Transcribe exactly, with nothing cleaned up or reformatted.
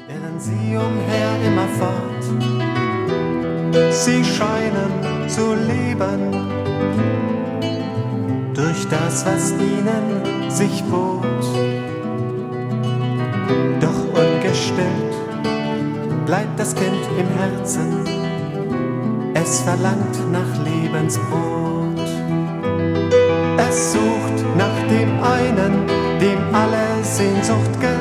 irren sie umher immerfort. Sie scheinen zu leben durch das, was ihnen sich bot. Doch ungestillt bleibt das Kind im Herzen, es verlangt nach Lebensbrot. Es sucht nach dem einen, dem alle Sehnsucht